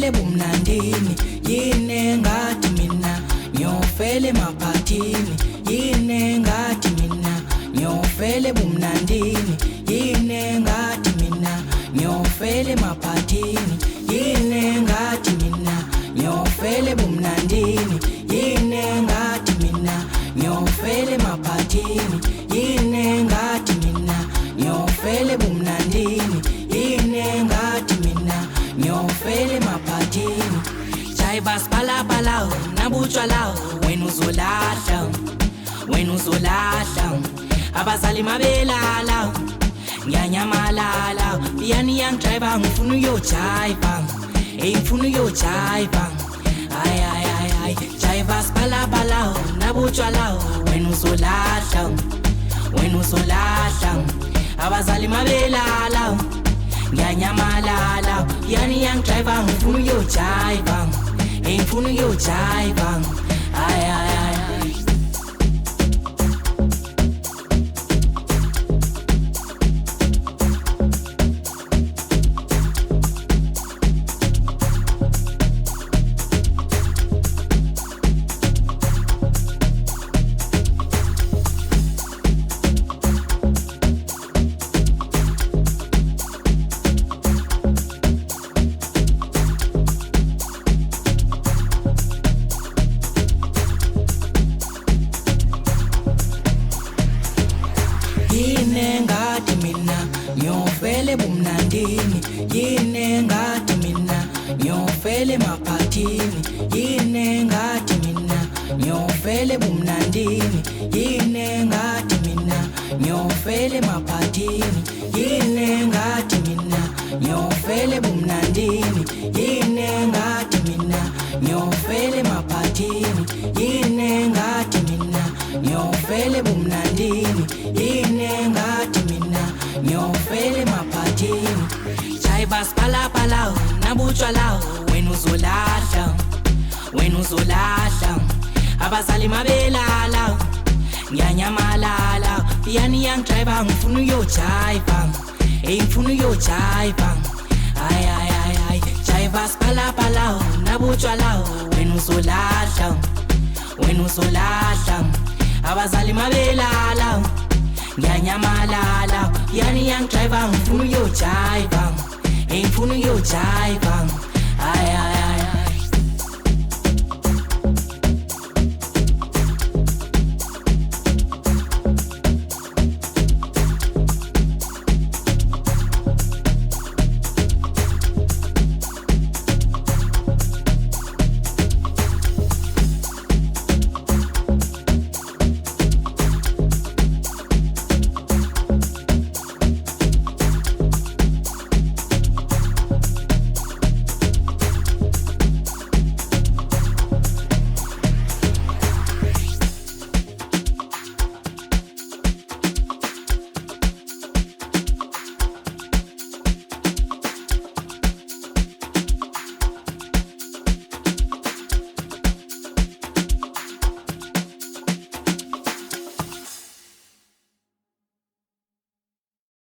ngiyofele bumnandini yini ngathi mina ngiyofele maphathini yini ngathi mina ngiyofele bumnandini yini ngathi mina ngiyofele maphathini yini ngathi mina ngiyofele bumnandini yini ngathi mina ngiyofele maphathini yini ngathi mina ngiyofele bumnandini yini ngathi mina ngiyofele maphathini Jaiba spalapala nabutshwala wena uzolahla abazali mabelala ngiyanyamalala yani yang driver ngifuna uyojiva ngifuna uyojiva ay Jaiba spalapala nabutshwala wena uzolahla abazali mabelala ngiyanyamalala yani yang driver ngifuna uyojiva ngifuna uyojiva ay yini ngathi mina ngiyofele bumnandini yini ngathi mina ngiyofele maphathini yini ngathi mina ngiyofele bumnandini yini ngathi mina ngiyofele maphathini yini ngathi mina ngiyofele bumnandini yini ngathi mina ngiyofele maphathini yini ngathi mina ngiyofele bumnandini yini ngathi mina ngiyofele maphathini Jaiba spalapala nabutshwala wena uzolahla abazali mabelala ngiyanyamalala yani yang driver ngifuna uyojiva ngifuna uyojiva ay Jaiba spalapala nabutshwala wena uzolahla abazali mabelala ngiyanyamalala yani yang driver ngifuna uyojiva ngifuna uyojiva ay